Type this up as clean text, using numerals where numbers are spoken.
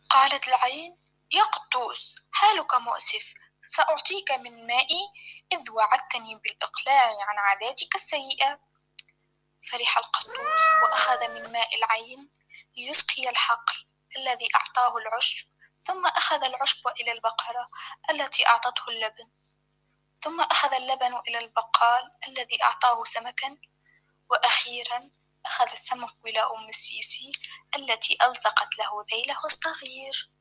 قالت العين: يا قطوس، حالك مؤسف، سأعطيك من مائي إذ وعدتني بالإقلاع عن عاداتك السيئة. فرح القطوس وأخذ من ماء العين ليسقي الحقل الذي أعطاه العشب، ثم أخذ العشب إلى البقرة التي أعطته اللبن، ثم أخذ اللبن إلى البقال الذي أعطاه سمكا، وأخيرا أخذ السمك إلى أم السيسي التي ألصقت له ذيله الصغير.